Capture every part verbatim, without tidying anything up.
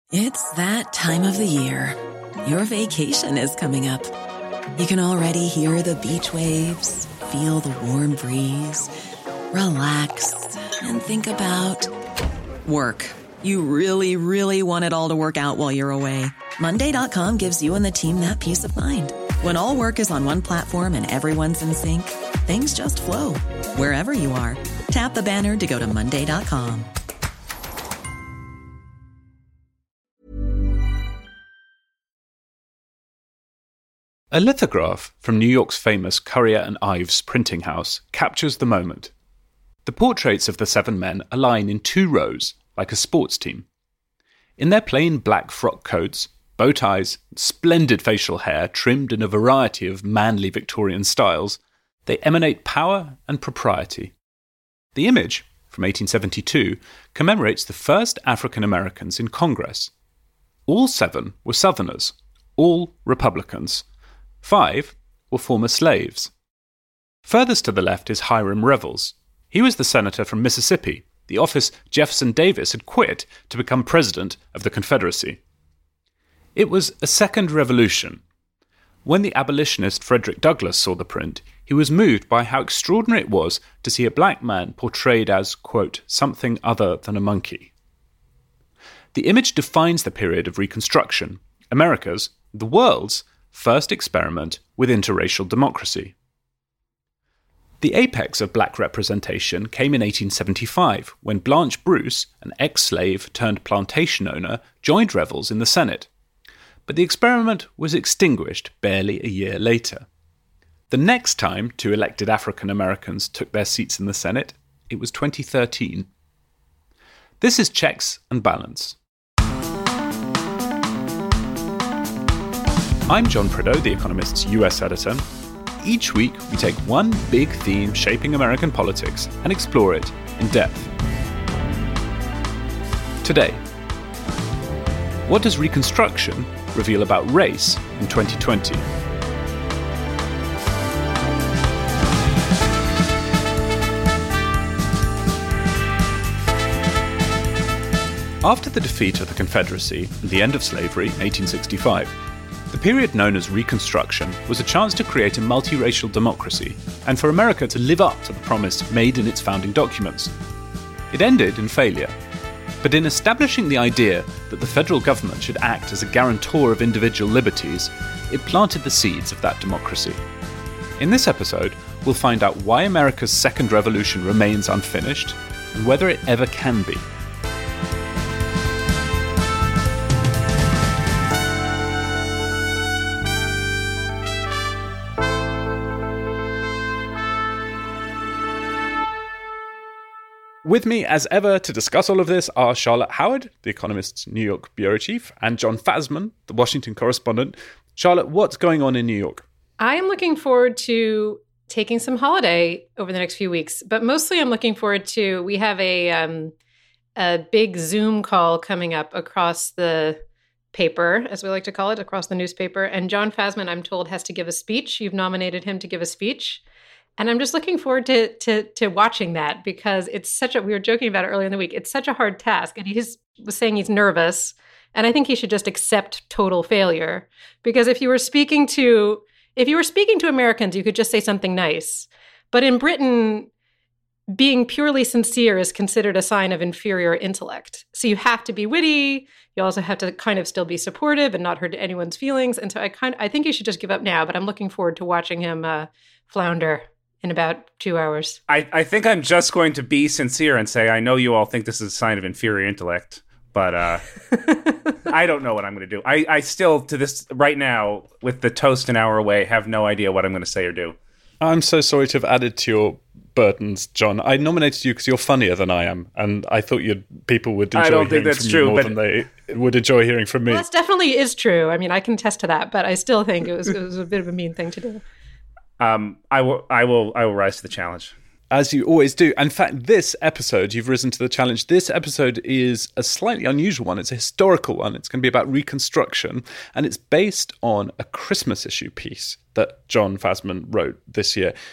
It's that time of the year. Your vacation is coming up. You can already hear the beach waves, feel the warm breeze, relax, and think about work. You really, really want it all to work out while you're away. Monday dot com gives you and the team that peace of mind. When all work is on one platform and everyone's in sync, things just flow. Wherever you are, tap the banner to go to Monday dot com. A lithograph from New York's famous Currier and Ives printing house captures the moment. The portraits of the seven men align in two rows, like a sports team. In their plain black frock coats, bow ties, splendid facial hair trimmed in a variety of manly Victorian styles, they emanate power and propriety. The image, from eighteen seventy-two, commemorates the first African Americans in Congress. All seven were Southerners, all Republicans. Five were former slaves. Furthest to the left is Hiram Revels. He was the senator from Mississippi, the office Jefferson Davis had quit to become president of the Confederacy. It was a second revolution. When the abolitionist Frederick Douglass saw the print, he was moved by how extraordinary it was to see a black man portrayed as, quote, something other than a monkey. The image defines the period of Reconstruction, America's, the world's, first experiment with interracial democracy. The apex of black representation came in eighteen seventy-five, when Blanche Bruce, an ex-slave turned plantation owner, joined Revels in the Senate. But the experiment was extinguished barely a year later. The next time two elected African Americans took their seats in the Senate, it was twenty thirteen. This is Checks and Balance. I'm John Prideaux, The Economist's U S editor. Each week, we take one big theme shaping American politics and explore it in depth. Today, what does Reconstruction reveal about race in twenty twenty? After the defeat of the Confederacy and the end of slavery in eighteen sixty-five, the period known as Reconstruction was a chance to create a multiracial democracy and for America to live up to the promise made in its founding documents. It ended in failure, but in establishing the idea that the federal government should act as a guarantor of individual liberties, it planted the seeds of that democracy. In this episode, we'll find out why America's second revolution remains unfinished and whether it ever can be. With me, as ever, to discuss all of this are Charlotte Howard, The Economist's New York bureau chief, and John Fasman, the Washington correspondent. Charlotte, what's going on in New York? I am looking forward to taking some holiday over the next few weeks, but mostly I'm looking forward to, we have a um, a big Zoom call coming up across the paper, as we like to call it, across the newspaper, and John Fasman, I'm told, has to give a speech. You've nominated him to give a speech. And I'm just looking forward to, to to watching that because it's such a, we were joking about it earlier in the week, it's such a hard task. And he just was saying he's nervous. And I think he should just accept total failure. Because if you were speaking to, if you were speaking to Americans, you could just say something nice. But in Britain, being purely sincere is considered a sign of inferior intellect. So you have to be witty. You also have to kind of still be supportive and not hurt anyone's feelings. And so I kind of, I think he should just give up now, but I'm looking forward to watching him uh, flounder in about two hours. I, I think I'm just going to be sincere and say, I know you all think this is a sign of inferior intellect, but uh, I don't know what I'm going to do. I, I still, to this, right now, with the toast an hour away, have no idea what I'm going to say or do. I'm so sorry to have added to your burdens, John. I nominated you because you're funnier than I am, and I thought you'd, people would enjoy I don't hearing think that's from true, you more but... than they would enjoy hearing from me. Well, that definitely is true. I mean, I can attest to that, but I still think it was, it was a bit of a mean thing to do. Um, I will, I will, I will rise to the challenge. As you always do. In fact, this episode, you've risen to the challenge. This episode is a slightly unusual one. It's a historical one. It's going to be about Reconstruction, and it's based on a Christmas issue piece that John Fasman wrote this year.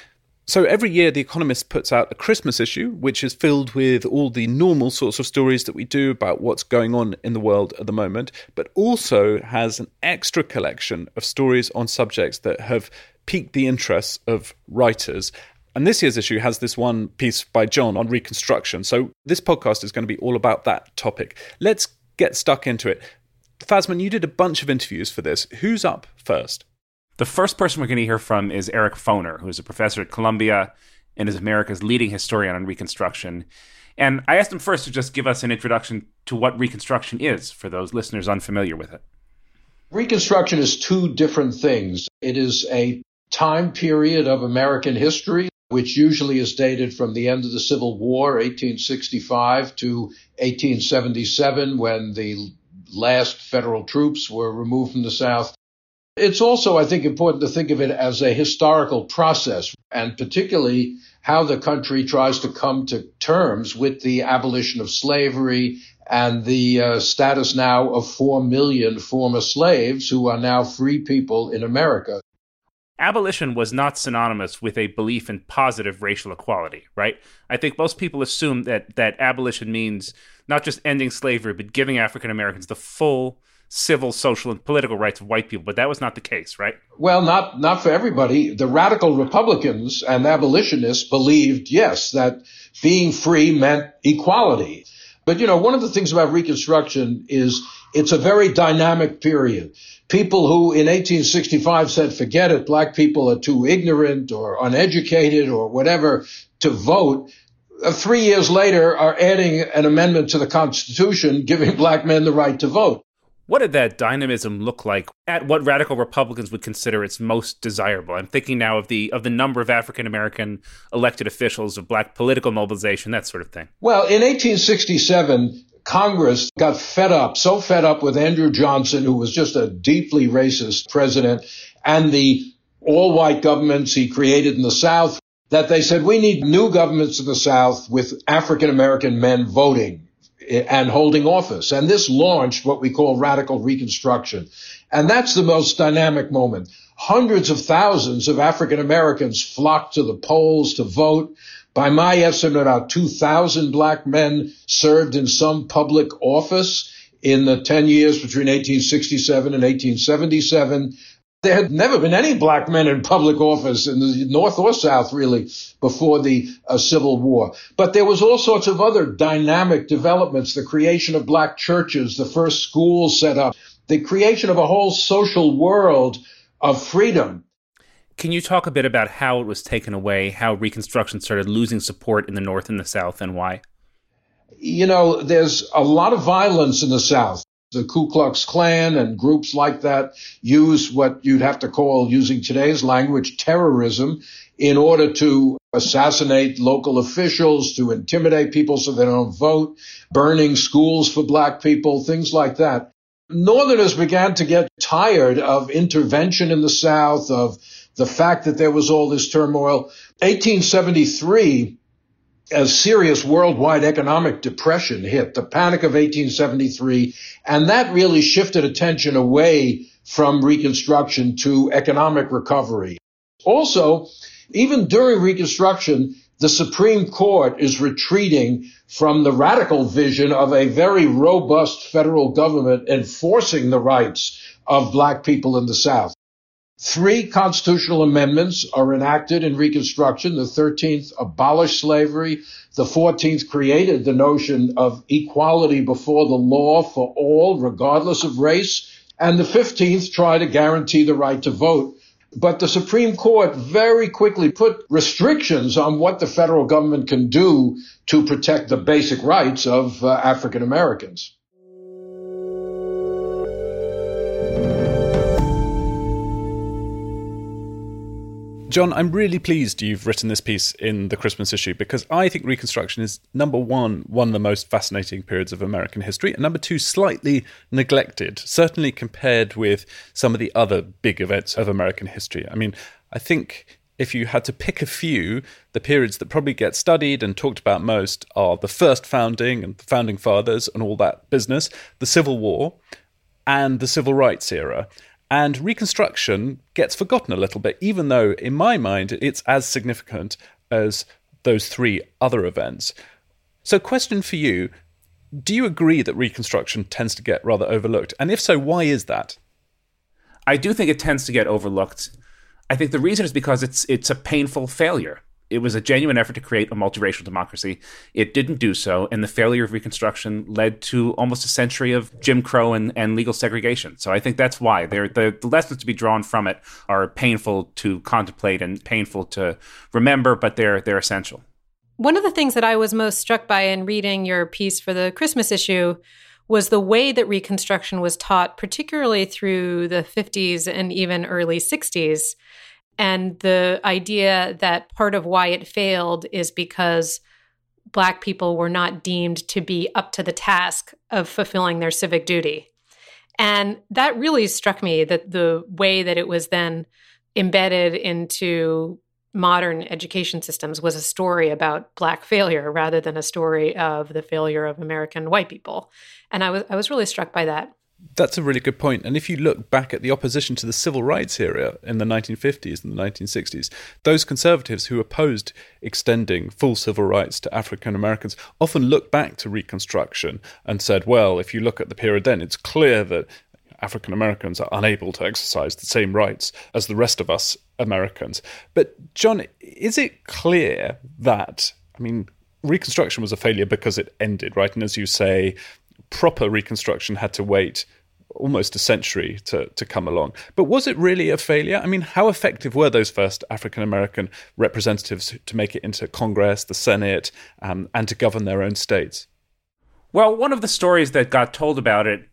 So every year, The Economist puts out a Christmas issue, which is filled with all the normal sorts of stories that we do about what's going on in the world at the moment, but also has an extra collection of stories on subjects that have piqued the interests of writers. And this year's issue has this one piece by John on Reconstruction. So this podcast is going to be all about that topic. Let's get stuck into it. Fazman, you did a bunch of interviews for this. Who's up first? The first person we're going to hear from is Eric Foner, who is a professor at Columbia and is America's leading historian on Reconstruction. And I asked him first to just give us an introduction to what Reconstruction is, for those listeners unfamiliar with it. Reconstruction is two different things. It is a time period of American history, which usually is dated from the end of the Civil War, eighteen sixty-five, to eighteen seventy-seven, when the last federal troops were removed from the South. It's also, I think, important to think of it as a historical process, and particularly how the country tries to come to terms with the abolition of slavery and the uh, status now of four million former slaves who are now free people in America. Abolition was not synonymous with a belief in positive racial equality, right? I think most people assume that that abolition means not just ending slavery, but giving African Americans the full civil, social, and political rights of white people. But that was not the case, right? Well, not not for everybody. The radical Republicans and abolitionists believed, yes, that being free meant equality. But, you know, one of the things about Reconstruction is it's a very dynamic period. People who in eighteen sixty-five said, forget it, black people are too ignorant or uneducated or whatever to vote, uh, three years later are adding an amendment to the Constitution giving black men the right to vote. What did that dynamism look like at what radical Republicans would consider its most desirable? I'm thinking now of the of the number of African-American elected officials, of black political mobilization, that sort of thing. Well, in eighteen sixty-seven, Congress got fed up, so fed up with Andrew Johnson, who was just a deeply racist president, and the all-white governments he created in the South, that they said, we need new governments in the South with African-American men voting and holding office. And this launched what we call radical Reconstruction. And that's the most dynamic moment. Hundreds of thousands of African Americans flocked to the polls to vote. By my estimate, about two thousand black men served in some public office in the ten years between eighteen sixty-seven and eighteen seventy-seven. There had never been any black men in public office in the North or South, really, before the uh, Civil War. But there was all sorts of other dynamic developments, the creation of black churches, the first schools set up, the creation of a whole social world of freedom. Can you talk a bit about how it was taken away, how Reconstruction started losing support in the North and the South, and why? You know, there's a lot of violence in the South. The Ku Klux Klan and groups like that use what you'd have to call, using today's language, terrorism in order to assassinate local officials, to intimidate people so they don't vote, burning schools for black people, things like that. Northerners began to get tired of intervention in the South, of the fact that there was all this turmoil. eighteen seventy-three, a serious worldwide economic depression hit, the Panic of eighteen seventy-three, and that really shifted attention away from Reconstruction to economic recovery. Also, even during Reconstruction, the Supreme Court is retreating from the radical vision of a very robust federal government enforcing the rights of black people in the South. Three constitutional amendments are enacted in Reconstruction. The thirteenth abolished slavery. The fourteenth created the notion of equality before the law for all, regardless of race. And the fifteenth tried to guarantee the right to vote. But the Supreme Court very quickly put restrictions on what the federal government can do to protect the basic rights of uh, African Americans. John, I'm really pleased you've written this piece in the Christmas issue, because I think Reconstruction is, number one, one of the most fascinating periods of American history, and number two, slightly neglected, certainly compared with some of the other big events of American history. I mean, I think if you had to pick a few, the periods that probably get studied and talked about most are the first founding and the founding fathers and all that business, the Civil War, and the Civil Rights era. And Reconstruction gets forgotten a little bit, even though, in my mind, it's as significant as those three other events. So question for you, do you agree that Reconstruction tends to get rather overlooked? And if so, why is that? I do think it tends to get overlooked. I think the reason is because it's it's a painful failure. It was a genuine effort to create a multiracial democracy. It didn't do so, and the failure of Reconstruction led to almost a century of Jim Crow and, and legal segregation. So I think that's why. They're, the, the lessons to be drawn from it are painful to contemplate and painful to remember, but they're they're essential. One of the things that I was most struck by in reading your piece for the Christmas issue was the way that Reconstruction was taught, particularly through the fifties and even early sixties. And the idea that part of why it failed is because Black people were not deemed to be up to the task of fulfilling their civic duty. And that really struck me, that the way that it was then embedded into modern education systems was a story about Black failure rather than a story of the failure of American white people. And I was I was really struck by that. That's a really good point. And if you look back at the opposition to the civil rights era in the nineteen fifties and the nineteen sixties, those conservatives who opposed extending full civil rights to African Americans often looked back to Reconstruction and said, well, if you look at the period then, it's clear that African Americans are unable to exercise the same rights as the rest of us Americans. But John, is it clear that, I mean, Reconstruction was a failure because it ended, right? And as you say, proper Reconstruction had to wait almost a century to, to come along. But was it really a failure? I mean, how effective were those first African-American representatives to make it into Congress, the Senate, um, and to govern their own states? Well, one of the stories that got told about it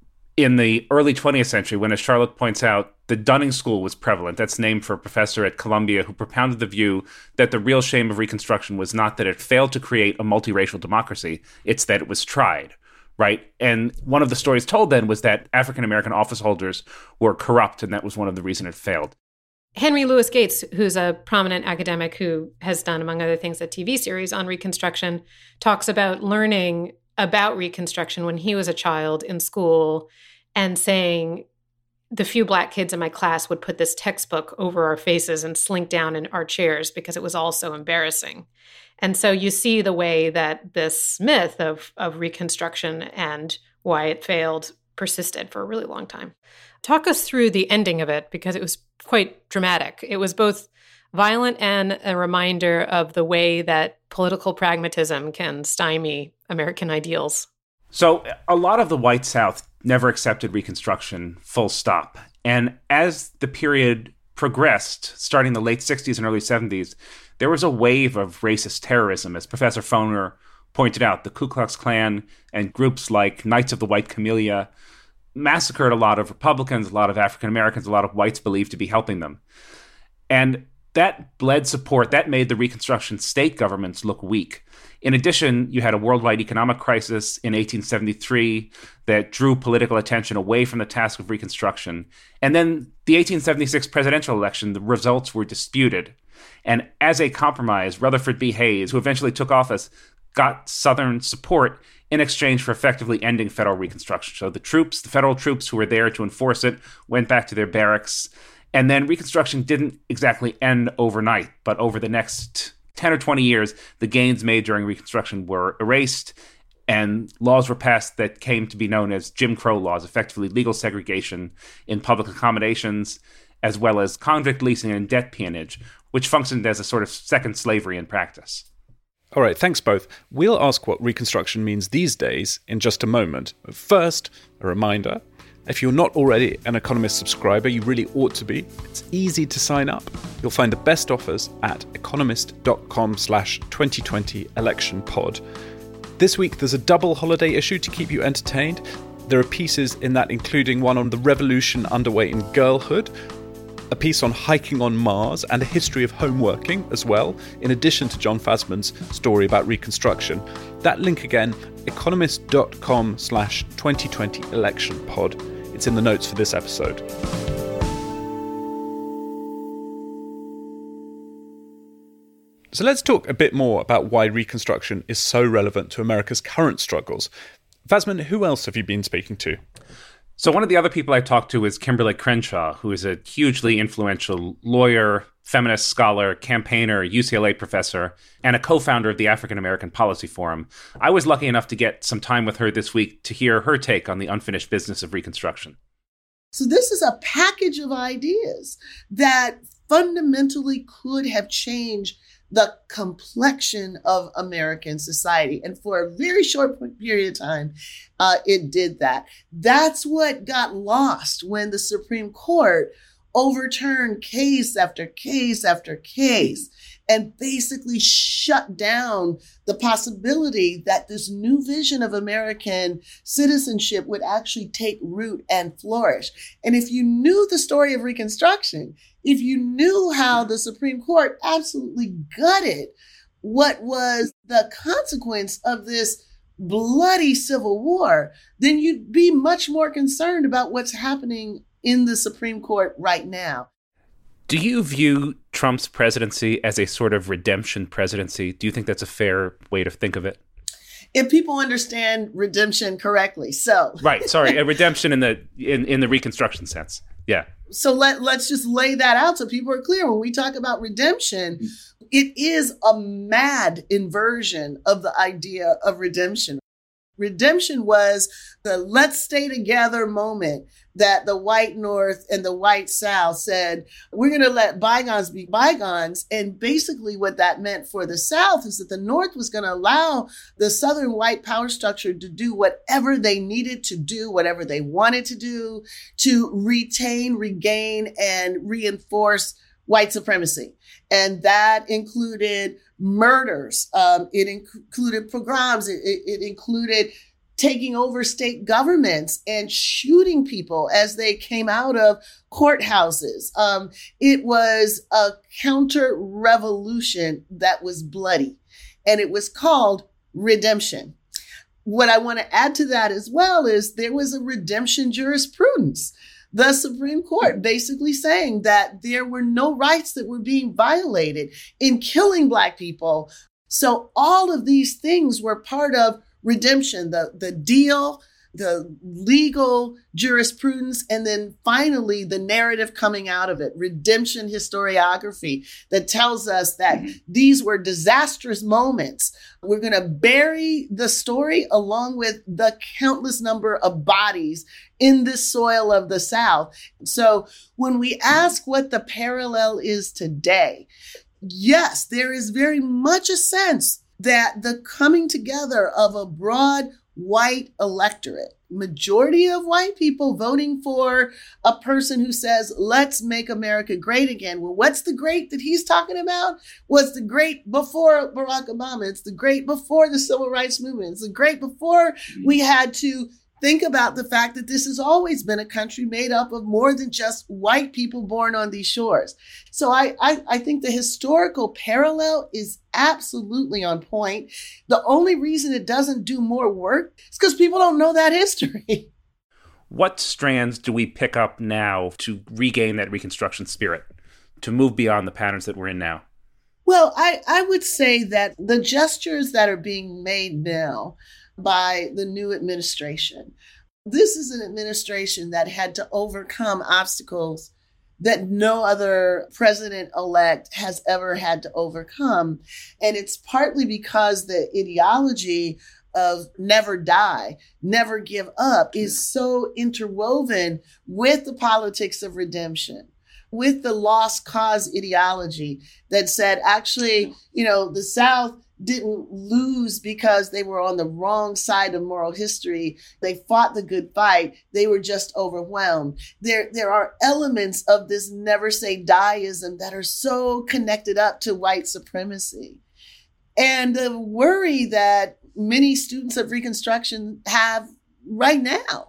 in the early twentieth century, when, as Charlotte points out, the Dunning School was prevalent. That's named for a professor at Columbia who propounded the view that the real shame of Reconstruction was not that it failed to create a multiracial democracy, it's that it was tried. Right. And one of the stories told then was that African-American office holders were corrupt, and that was one of the reasons it failed. Henry Louis Gates, who's a prominent academic who has done, among other things, a T V series on Reconstruction, talks about learning about Reconstruction when he was a child in school and saying, the few Black kids in my class would put this textbook over our faces and slink down in our chairs because it was all so embarrassing. And so you see the way that this myth of, of Reconstruction and why it failed persisted for a really long time. Talk us through the ending of it, because it was quite dramatic. It was both violent and a reminder of the way that political pragmatism can stymie American ideals. So a lot of the white South never accepted Reconstruction, full stop. And as the period progressed, starting in the late sixties and early seventies, there was a wave of racist terrorism. As Professor Foner pointed out, the Ku Klux Klan and groups like Knights of the White Camellia massacred a lot of Republicans, a lot of African Americans, a lot of whites believed to be helping them. And that bled support, that made the Reconstruction state governments look weak. In addition, you had a worldwide economic crisis in eighteen seventy-three that drew political attention away from the task of Reconstruction. And then the eighteen seventy-six presidential election, the results were disputed. And as a compromise, Rutherford B. Hayes, who eventually took office, got Southern support in exchange for effectively ending federal Reconstruction. So the troops, the federal troops who were there to enforce it, went back to their barracks. And then Reconstruction didn't exactly end overnight, but over the next ten or twenty years, the gains made during Reconstruction were erased, and laws were passed that came to be known as Jim Crow laws, effectively legal segregation in public accommodations, as well as convict leasing and debt peonage, which functioned as a sort of second slavery in practice. All right, thanks both. We'll ask what Reconstruction means these days in just a moment. First, a reminder. If you're not already an Economist subscriber, you really ought to be. It's easy to sign up. You'll find the best offers at economist.com slash 2020 election pod. This week, there's a double holiday issue to keep you entertained. There are pieces in that including one on the revolution underway in girlhood, a piece on hiking on Mars, and a history of homeworking as well, in addition to John Fasman's story about Reconstruction. That link again, economist.com slash 2020 election pod. It's in the notes for this episode. So let's talk a bit more about why Reconstruction is so relevant to America's current struggles. Fasman, who else have you been speaking to? So one of the other people I talked to is Kimberly Crenshaw, who is a hugely influential lawyer, feminist scholar, campaigner, U C L A professor, and a co-founder of the African American Policy Forum. I was lucky enough to get some time with her this week to hear her take on the unfinished business of Reconstruction. So this is a package of ideas that fundamentally could have changed the complexion of American society. And for a very short period of time, uh, it did that. That's what got lost when the Supreme Court overturned case after case after case and basically shut down the possibility that this new vision of American citizenship would actually take root and flourish. And if you knew the story of Reconstruction, if you knew how the Supreme Court absolutely gutted what was the consequence of this bloody Civil War, then you'd be much more concerned about what's happening in the Supreme Court right now. Do you view Trump's presidency as a sort of redemption presidency? Do you think that's a fair way to think of it? If people understand redemption correctly. So right, sorry, a redemption in the in, in the Reconstruction sense. Yeah. So let, let's just lay that out so people are clear. When we talk about redemption, it is a mad inversion of the idea of redemption. Redemption was the let's stay together moment that the white North and the white South said, we're going to let bygones be bygones. And basically what that meant for the South is that the North was going to allow the Southern white power structure to do whatever they needed to do, whatever they wanted to do, to retain, regain, and reinforce white supremacy. And that included murders. Um, it inc- included pogroms. It, it, it included taking over state governments and shooting people as they came out of courthouses. Um, it was a counter-revolution that was bloody, and it was called redemption. What I want to add to that as well is there was a redemption jurisprudence. The Supreme Court basically saying that there were no rights that were being violated in killing Black people. So all of these things were part of redemption, the, the deal, the legal jurisprudence, and then finally the narrative coming out of it, redemption historiography that tells us that mm-hmm. these were disastrous moments. We're going to bury the story along with the countless number of bodies in this soil of the South. So when we ask what the parallel is today, yes, there is very much a sense that the coming together of a broad white electorate, majority of white people voting for a person who says, let's make America great again. Well, what's the great that he's talking about? Was the great before Barack Obama. It's the great before the civil rights movement. It's the great before we had to think about the fact that this has always been a country made up of more than just white people born on these shores. So I, I, I think the historical parallel is absolutely on point. The only reason it doesn't do more work is because people don't know that history. What strands do we pick up now to regain that Reconstruction spirit, to move beyond the patterns that we're in now? Well, I, I would say that the gestures that are being made now by the new administration. This is an administration that had to overcome obstacles that no other president-elect has ever had to overcome. And it's partly because the ideology of never die, never give up is so interwoven with the politics of redemption, with the lost cause ideology that said, actually, you know, the South didn't lose because they were on the wrong side of moral history. They fought the good fight. They were just overwhelmed. There, there are elements of this never say dieism that are so connected up to white supremacy. And the worry that many students of Reconstruction have right now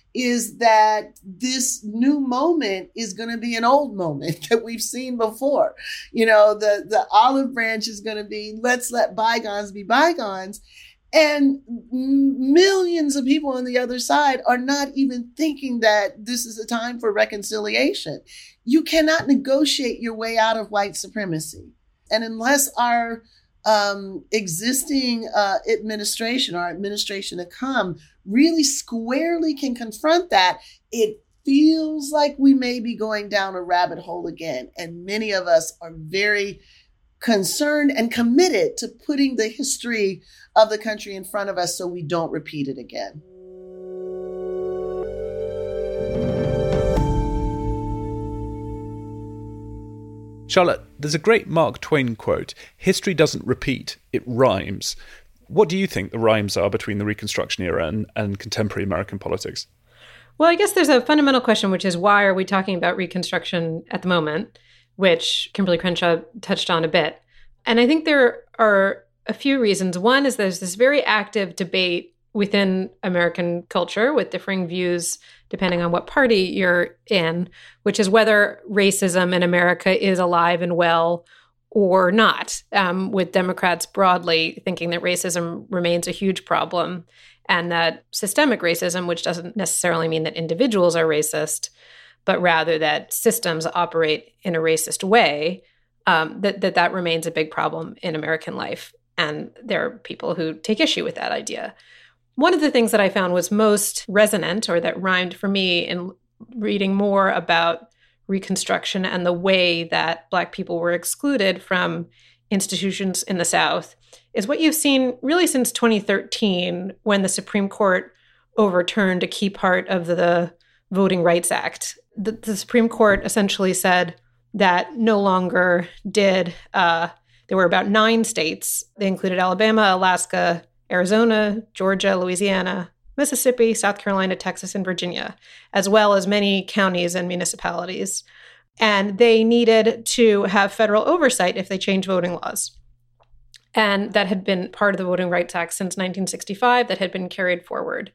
is that this new moment is going to be an old moment that we've seen before. You know, the, the olive branch is going to be, let's let bygones be bygones. And millions of people on the other side are not even thinking that this is a time for reconciliation. You cannot negotiate your way out of white supremacy. And unless our um, existing uh, administration or administration to come really squarely can confront that, it feels like we may be going down a rabbit hole again. And many of us are very concerned and committed to putting the history of the country in front of us so we don't repeat it again. Charlotte, there's a great Mark Twain quote, "History doesn't repeat, it rhymes." What do you think the rhymes are between the Reconstruction era and, and contemporary American politics? Well, I guess there's a fundamental question, which is why are we talking about Reconstruction at the moment, which Kimberly Crenshaw touched on a bit. And I think there are a few reasons. One is there's this very active debate within American culture with differing views depending on what party you're in, which is whether racism in America is alive and well or not, um, with Democrats broadly thinking that racism remains a huge problem and that systemic racism, which doesn't necessarily mean that individuals are racist, but rather that systems operate in a racist way, um, that, that that remains a big problem in American life. And there are people who take issue with that idea. One of the things that I found was most resonant, or that rhymed for me in reading more about Reconstruction and the way that Black people were excluded from institutions in the South, is what you've seen really since twenty thirteen, when the Supreme Court overturned a key part of the Voting Rights Act. The, the Supreme Court essentially said that no longer did, uh, there were about nine states. They included Alabama, Alaska, Arizona, Georgia, Louisiana, Mississippi, South Carolina, Texas, and Virginia, as well as many counties and municipalities. And they needed to have federal oversight if they changed voting laws. And that had been part of the Voting Rights Act since nineteen sixty-five, that had been carried forward.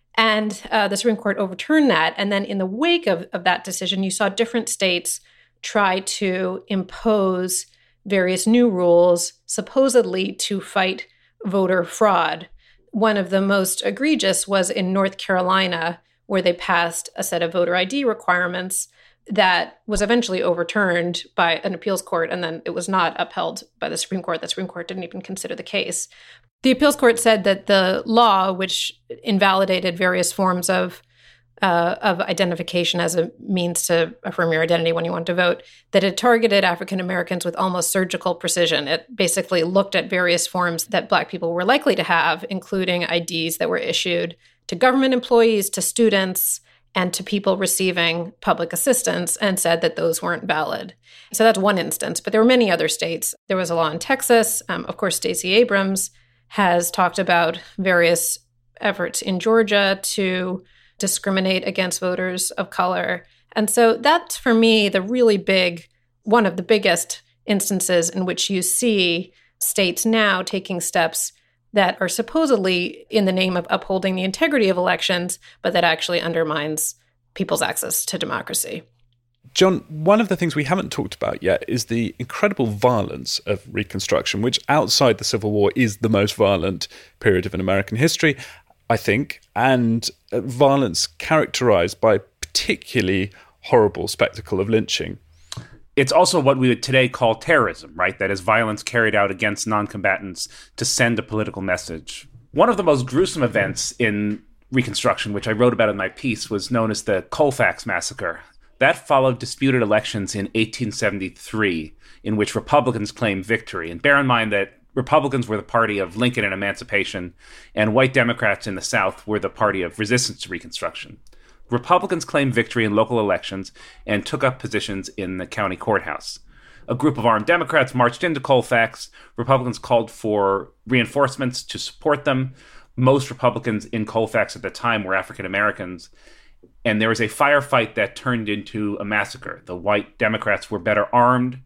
And uh, the Supreme Court overturned that. And then in the wake of, of that decision, you saw different states try to impose various new rules, supposedly to fight voter fraud. One of the most egregious was in North Carolina, where they passed a set of voter I D requirements that was eventually overturned by an appeals court, and then it was not upheld by the Supreme Court. The Supreme Court didn't even consider the case. The appeals court said that the law, which invalidated various forms of uh, of identification as a means to affirm your identity when you want to vote, that it targeted African Americans with almost surgical precision. It basically looked at various forms that Black people were likely to have, including I Ds that were issued to government employees, to students, and to people receiving public assistance, and said that those weren't valid. So that's one instance, but there were many other states. There was a law in Texas. Um, of course, Stacey Abrams has talked about various efforts in Georgia to discriminate against voters of color. And so that's, for me, the really big, one of the biggest instances in which you see states now taking steps that are supposedly in the name of upholding the integrity of elections, but that actually undermines people's access to democracy. John, one of the things we haven't talked about yet is the incredible violence of Reconstruction, which outside the Civil War is the most violent period of in American history, I think, and violence characterized by a particularly horrible spectacle of lynching. It's also what we would today call terrorism, right? That is violence carried out against non-combatants to send a political message. One of the most gruesome events in Reconstruction, which I wrote about in my piece, was known as the Colfax Massacre. That followed disputed elections in eighteen seventy-three, in which Republicans claimed victory. And bear in mind that Republicans were the party of Lincoln and emancipation, and white Democrats in the South were the party of resistance to Reconstruction. Republicans claimed victory in local elections and took up positions in the county courthouse. A group of armed Democrats marched into Colfax. Republicans called for reinforcements to support them. Most Republicans in Colfax at the time were African Americans. And there was a firefight that turned into a massacre. The white Democrats were better armed.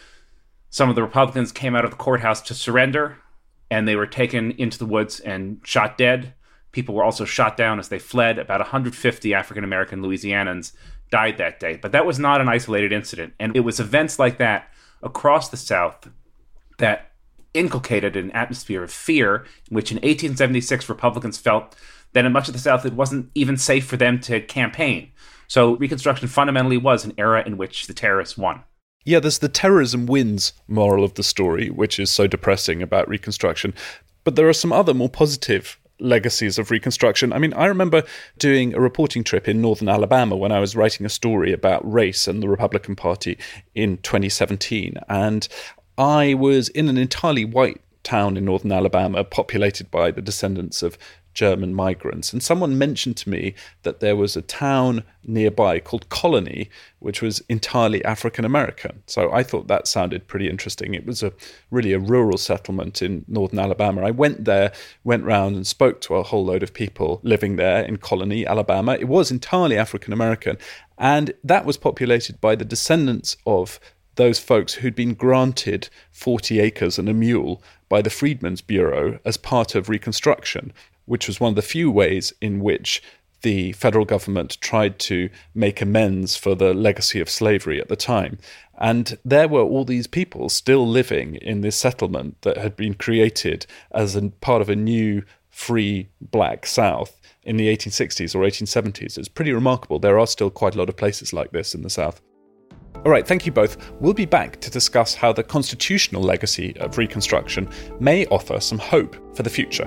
Some of the Republicans came out of the courthouse to surrender, and they were taken into the woods and shot dead. People were also shot down as they fled. About one hundred fifty African-American Louisianans died that day. But that was not an isolated incident. And it was events like that across the South that inculcated an atmosphere of fear, in which in eighteen seventy-six Republicans felt that in much of the South it wasn't even safe for them to campaign. So Reconstruction fundamentally was an era in which the terrorists won. Yeah, there's the terrorism wins moral of the story, which is so depressing about Reconstruction. But there are some other more positive legacies of Reconstruction. I mean, I remember doing a reporting trip in northern Alabama when I was writing a story about race and the Republican Party in twenty seventeen. And I was in an entirely white town in northern Alabama, populated by the descendants of German migrants. And someone mentioned to me that there was a town nearby called Colony, which was entirely African American. So I thought that sounded pretty interesting. It was a really a rural settlement in northern Alabama. I went there, went round and spoke to a whole load of people living there in Colony, Alabama. It was entirely African American. And that was populated by the descendants of those folks who'd been granted forty acres and a mule by the Freedmen's Bureau as part of Reconstruction, which was one of the few ways in which the federal government tried to make amends for the legacy of slavery at the time. And there were all these people still living in this settlement that had been created as a part of a new, free black South in the eighteen sixties or eighteen seventies. It's pretty remarkable. There are still quite a lot of places like this in the South. All right, thank you both. We'll be back to discuss how the constitutional legacy of Reconstruction may offer some hope for the future.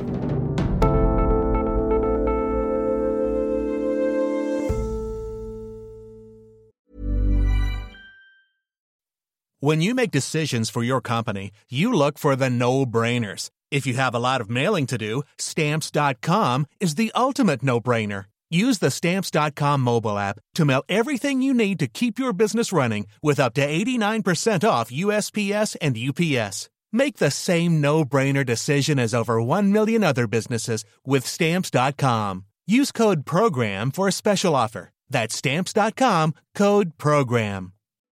When you make decisions for your company, you look for the no-brainers. If you have a lot of mailing to do, Stamps dot com is the ultimate no-brainer. Use the Stamps dot com mobile app to mail everything you need to keep your business running with up to eighty-nine percent off U S P S and U P S. Make the same no-brainer decision as over one million other businesses with Stamps dot com. Use code PROGRAM for a special offer. That's Stamps dot com, code PROGRAM.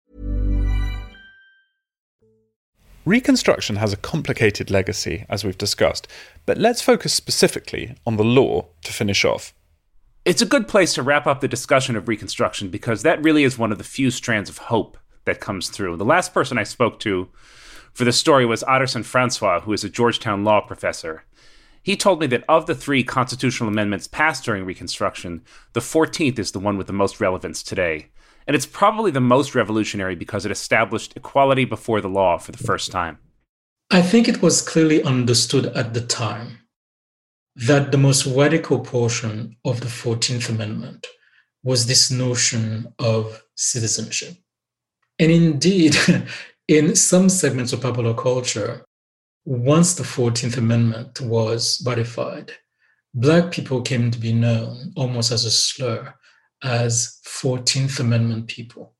Reconstruction has a complicated legacy, as we've discussed, but let's focus specifically on the law to finish off. It's a good place to wrap up the discussion of Reconstruction because that really is one of the few strands of hope that comes through. The last person I spoke to for the story was Otterson Francois, who is a Georgetown law professor. He told me that of the three constitutional amendments passed during Reconstruction, the fourteenth is the one with the most relevance today. And it's probably the most revolutionary because it established equality before the law for the first time. I think it was clearly understood at the time that the most radical portion of the fourteenth Amendment was this notion of citizenship. And indeed, in some segments of popular culture, once the fourteenth Amendment was ratified, Black people came to be known almost as a slur as fourteenth Amendment people.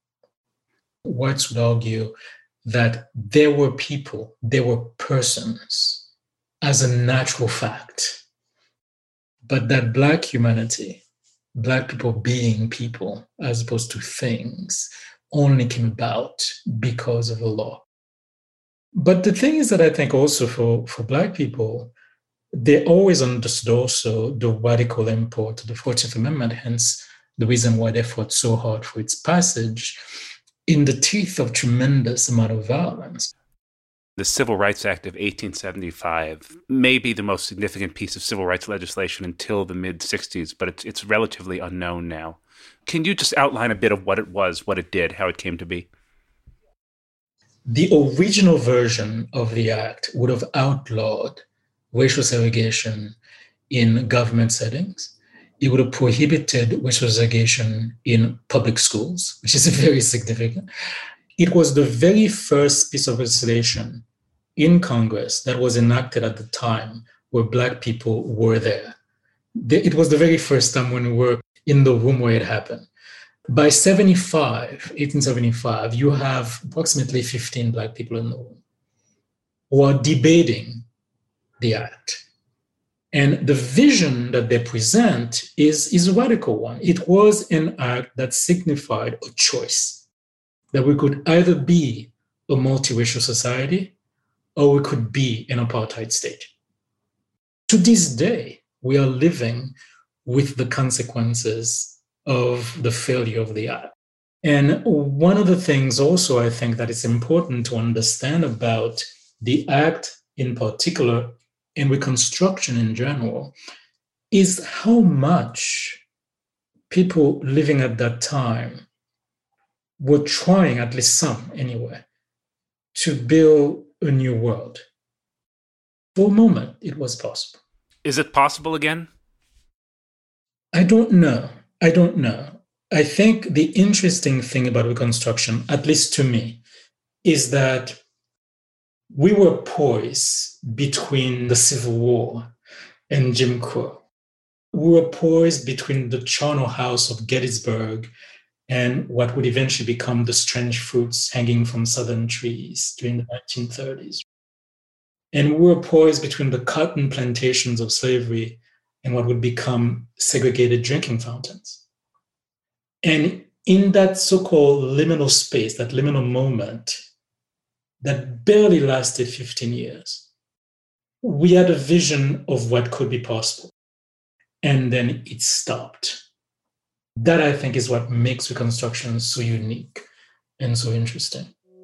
Whites would argue that there were people, there were persons as a natural fact, but that Black humanity, Black people being people as opposed to things, only came about because of the law. But the thing is that I think also for, for Black people, they always understood also the radical import of the fourteenth Amendment, hence the reason why they fought so hard for its passage in the teeth of tremendous amount of violence. The Civil Rights Act of eighteen seventy-five may be the most significant piece of civil rights legislation until the mid-sixties, but it's, it's relatively unknown now. Can you just outline a bit of what it was, what it did, how it came to be? The original version of the act would have outlawed racial segregation in government settings. It would have prohibited racial segregation in public schools, which is very significant. It was the very first piece of legislation in Congress that was enacted at the time where Black people were there. It was the very first time when we were in the room where it happened. By seventy-five, eighteen seventy-five, you have approximately fifteen Black people in the room who are debating the act. And the vision that they present is, is a radical one. It was an act that signified a choice, that we could either be a multiracial society or we could be an apartheid state. To this day, we are living with the consequences of the failure of the act. And one of the things also I think that it's important to understand about the act in particular and Reconstruction in general is how much people living at that time were trying, at least some anyway, to build a new world. For a moment, it was possible. Is it possible again? I don't know. I don't know. I think the interesting thing about Reconstruction, at least to me, is that we were poised between the Civil War and Jim Crow. We were poised between the charnel house of Gettysburg and what would eventually become the strange fruits hanging from southern trees during the nineteen thirties. And we were poised between the cotton plantations of slavery and what would become segregated drinking fountains. And in that so-called liminal space, that liminal moment that barely lasted fifteen years, we had a vision of what could be possible. And then it stopped. That, I think, is what makes Reconstruction so unique and so interesting.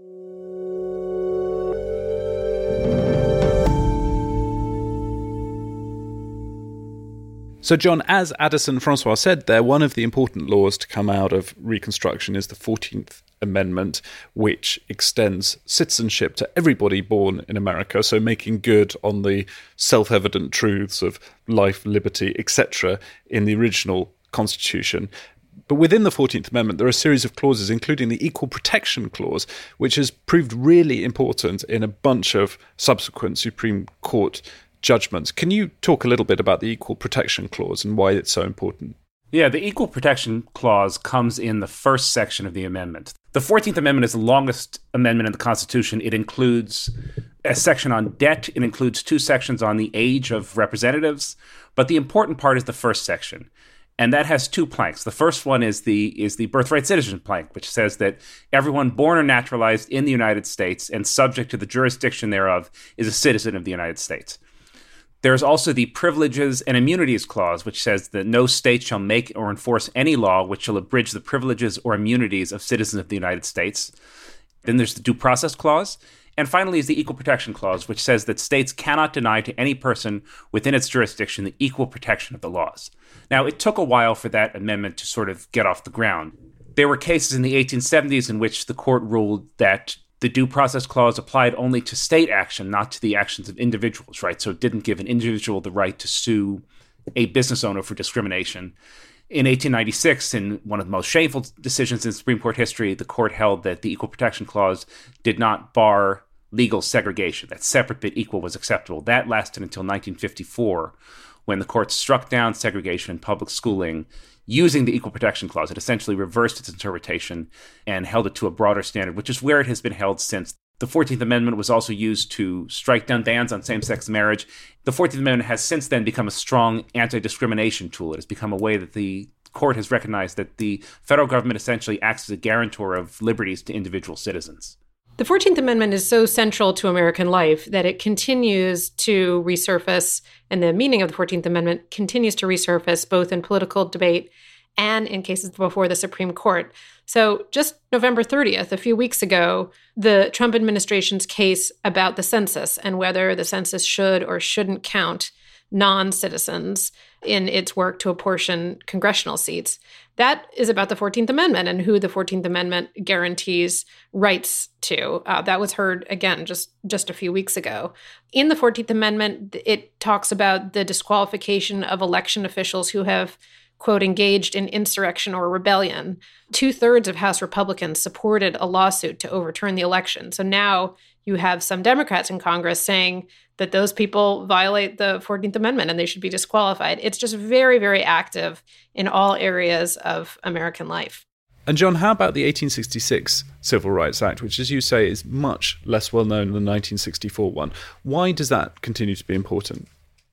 So, John, as Addison Francois said there, one of the important laws to come out of Reconstruction is the fourteenth Amendment, which extends citizenship to everybody born in America, so making good on the self-evident truths of life, liberty, et cetera in the original Constitution. But within the fourteenth Amendment, there are a series of clauses, including the Equal Protection Clause, which has proved really important in a bunch of subsequent Supreme Court judgments. Can you talk a little bit about the Equal Protection Clause and why it's so important? Yeah, the Equal Protection Clause comes in the first section of the amendment. The fourteenth Amendment is the longest amendment in the Constitution. It includes a section on debt. It includes two sections on the age of representatives. But the important part is the first section. And that has two planks. The first one is the is the birthright citizen plank, which says that everyone born or naturalized in the United States and subject to the jurisdiction thereof is a citizen of the United States. There's also the Privileges and Immunities Clause, which says that no state shall make or enforce any law which shall abridge the privileges or immunities of citizens of the United States. Then there's the Due Process Clause. And finally is the Equal Protection Clause, which says that states cannot deny to any person within its jurisdiction the equal protection of the laws. Now, it took a while for that amendment to sort of get off the ground. There were cases in the eighteen seventies in which the court ruled that the Due Process Clause applied only to state action, not to the actions of individuals, right? So it didn't give an individual the right to sue a business owner for discrimination. In eighteen ninety-six, in one of the most shameful decisions in Supreme Court history, the court held that the Equal Protection Clause did not bar legal segregation, that separate but equal was acceptable. That lasted until nineteen fifty-four, when the court struck down segregation in public schooling using the Equal Protection Clause. It essentially reversed its interpretation and held it to a broader standard, which is where it has been held since. The fourteenth Amendment was also used to strike down bans on same-sex marriage. The fourteenth Amendment has since then become a strong anti-discrimination tool. It has become a way that the court has recognized that the federal government essentially acts as a guarantor of liberties to individual citizens. The fourteenth Amendment is so central to American life that it continues to resurface, and the meaning of the fourteenth Amendment continues to resurface both in political debate and in cases before the Supreme Court. So just November thirtieth, a few weeks ago, the Trump administration's case about the census and whether the census should or shouldn't count non-citizens in its work to apportion congressional seats. That is about the fourteenth Amendment and who the fourteenth Amendment guarantees rights to. Uh, that was heard, again, just, just a few weeks ago. In the fourteenth Amendment, it talks about the disqualification of election officials who have, quote, engaged in insurrection or rebellion. Two-thirds of House Republicans supported a lawsuit to overturn the election. So now you have some Democrats in Congress saying that those people violate the fourteenth Amendment and they should be disqualified. It's just very, very active in all areas of American life. And John, how about the eighteen sixty-six Civil Rights Act, which, as you say, is much less well known than the nineteen sixty-four one? Why does that continue to be important?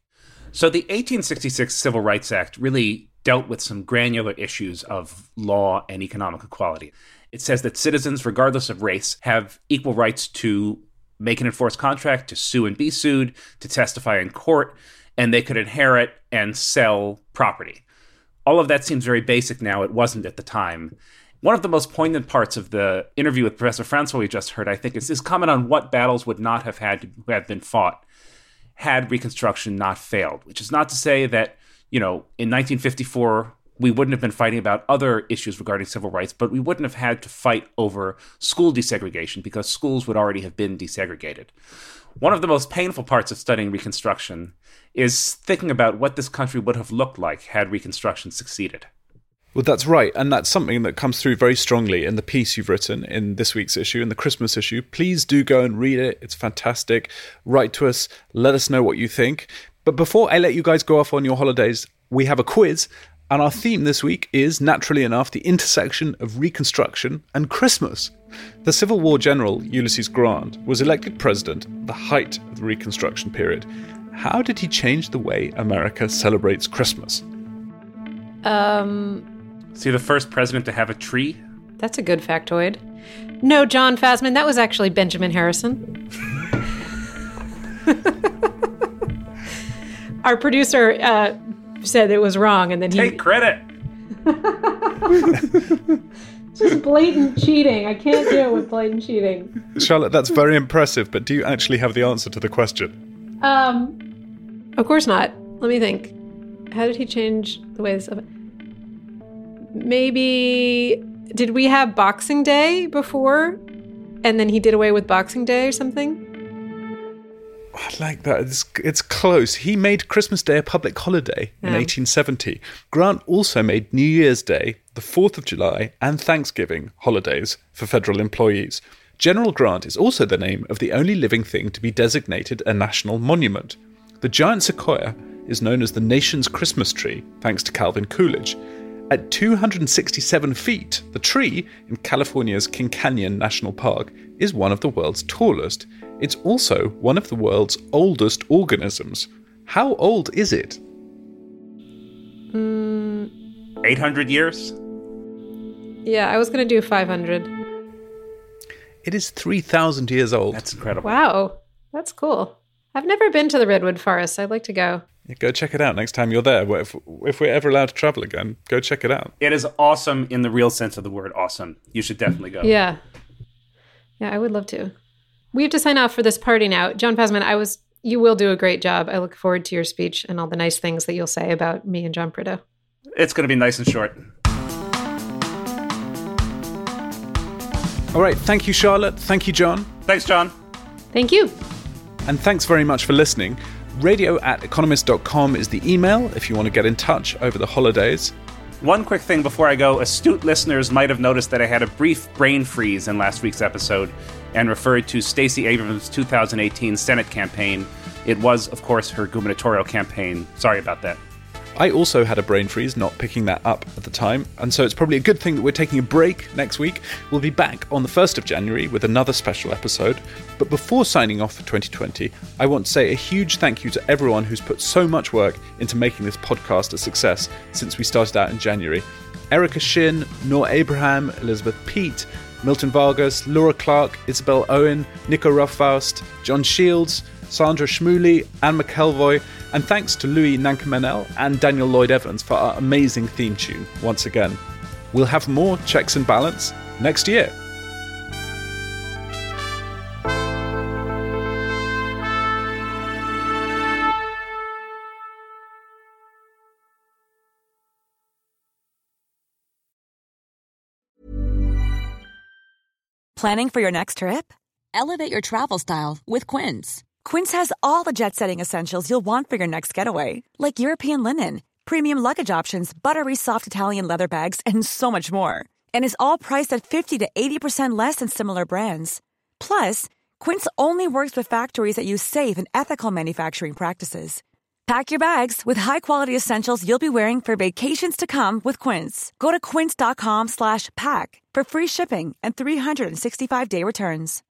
So the eighteen sixty-six Civil Rights Act really dealt with some granular issues of law and economic equality. It says that citizens, regardless of race, have equal rights to make and enforce contract, to sue and be sued, to testify in court, and they could inherit and sell property. All of that seems very basic now. It wasn't at the time. One of the most poignant parts of the interview with Professor Francois we just heard, I think, is his comment on what battles would not have had to have been fought had Reconstruction not failed, which is not to say that, you know, in nineteen fifty-four, we wouldn't have been fighting about other issues regarding civil rights, but we wouldn't have had to fight over school desegregation because schools would already have been desegregated. One of the most painful parts of studying Reconstruction is thinking about what this country would have looked like had Reconstruction succeeded. Well, that's right. And that's something that comes through very strongly in the piece you've written in this week's issue, in the Christmas issue. Please do go and read it. It's fantastic. Write to us. Let us know what you think. But before I let you guys go off on your holidays, we have a quiz. And our theme this week is, naturally enough, the intersection of Reconstruction and Christmas. The Civil War general, Ulysses Grant, was elected president at the height of the Reconstruction period. How did he change the way America celebrates Christmas? Um, Is he the first president to have a tree? That's a good factoid. No, John Fasman, that was actually Benjamin Harrison. Our producer uh, said it was wrong, and then he... Take credit! Just blatant cheating. I can't deal with blatant cheating. Charlotte, that's very impressive, but do you actually have the answer to the question? Um, of course not. Let me think. How did he change the way this... Maybe... Did we have Boxing Day before? And then he did away with Boxing Day or something? I like that. It's, it's close. He made Christmas Day a public holiday in Yeah. eighteen seventy. Grant also made New Year's Day, the fourth of July, and Thanksgiving holidays for federal employees. General Grant is also the name of the only living thing to be designated a national monument. The giant sequoia is known as the nation's Christmas tree, thanks to Calvin Coolidge. At two hundred sixty-seven feet, the tree in California's King Canyon National Park is one of the world's tallest. It's also one of the world's oldest organisms. How old is it? Mm, eight hundred years? yeah, I was going to do five hundred. It is three thousand years old. That's incredible. Wow, that's cool. I've never been to the Redwood Forest. I'd like to go. Yeah, go check it out next time you're there. If, if we're ever allowed to travel again, go check it out. It is awesome in the real sense of the word awesome. You should definitely go. Yeah. Yeah, I would love to. We have to sign off for this party now. John Pasman, I was you will do a great job. I look forward to your speech and all the nice things that you'll say about me and John Prideaux. It's going to be nice and short. All right, thank you, Charlotte. Thank you, John. Thanks, John. Thank you. And thanks very much for listening. Radio at economist dot com is the email if you want to get in touch over the holidays. One quick thing before I go. Astute listeners might have noticed that I had a brief brain freeze in last week's episode and referred to Stacey Abrams' two thousand eighteen Senate campaign. It was, of course, her gubernatorial campaign. Sorry about that. I also had a brain freeze not picking that up at the time, and so it's probably a good thing that we're taking a break next week. We'll be back on the first of January with another special episode. But before signing off for twenty twenty, I want to say a huge thank you to everyone who's put so much work into making this podcast a success since we started out in January. Erica Shin, Noor Abraham, Elizabeth Peet, Milton Vargas, Laura Clark, Isabel Owen, Nico Rufffaust, John Shields, Sandra Schmooley, Anne McElvoy, and thanks to Louis Nankamenel and Daniel Lloyd-Evans for our amazing theme tune once again. We'll have more Checks and Balance next year. Planning for your next trip? Elevate your travel style with Quince. Quince has all the jet-setting essentials you'll want for your next getaway, like European linen, premium luggage options, buttery soft Italian leather bags, and so much more. And is all priced at fifty to eighty percent less than similar brands. Plus, Quince only works with factories that use safe and ethical manufacturing practices. Pack your bags with high-quality essentials you'll be wearing for vacations to come with Quince. Go to quince dot com slash pack for free shipping and three hundred sixty-five day returns.